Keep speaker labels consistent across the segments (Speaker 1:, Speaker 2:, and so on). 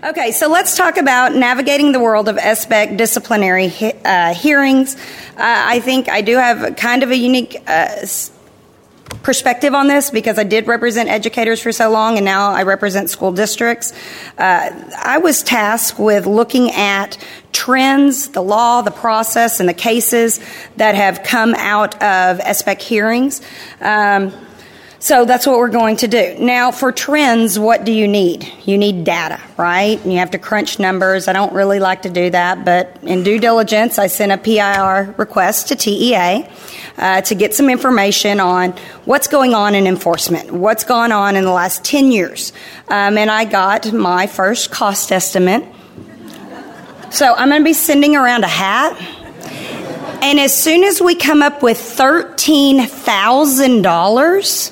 Speaker 1: Okay, so let's talk about navigating the world of SBEC disciplinary hearings. I think I do have kind of a unique perspective on this because I did represent educators for so long and now I represent school districts. I was tasked with looking at trends, the law, the process, and the cases that have come out of SBEC hearings. So that's what we're going to do. Now, for trends, what do you need? You need data, right? And you have to crunch numbers. I don't really like to do that, but in due diligence, I sent a PIR request to TEA to get some information on what's going on in enforcement, what's gone on in the last 10 years. And I got my first cost estimate. So I'm going to be sending around a hat. And as soon as we come up with $13,000,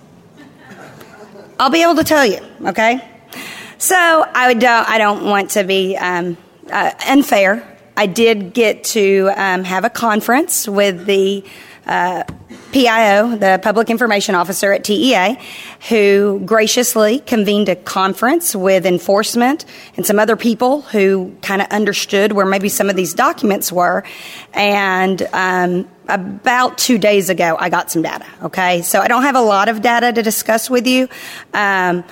Speaker 1: I'll be able to tell you, okay? So I don't want to be unfair. I did get to have a conference with the PIO, the Public Information Officer at TEA, who graciously convened a conference with enforcement and some other people who kind of understood where maybe some of these documents were. And about 2 days ago, I got some data, okay? So I don't have a lot of data to discuss with you. And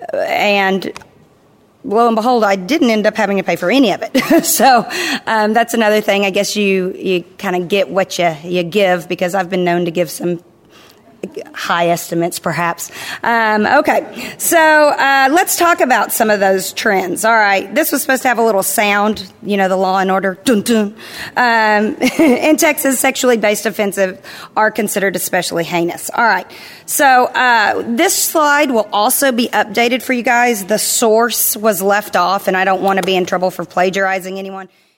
Speaker 1: lo and behold, I didn't end up having to pay for any of it. So that's another thing. I guess you kind of get what you give, because I've been known to give some high estimates, perhaps. Okay, so let's talk about some of those trends. All right, this was supposed to have a little sound, you know, the Law and Order. Dun, dun. In Texas, sexually based offensive are considered especially heinous. All right, so this slide will also be updated for you guys. The source was left off, and I don't want to be in trouble for plagiarizing anyone.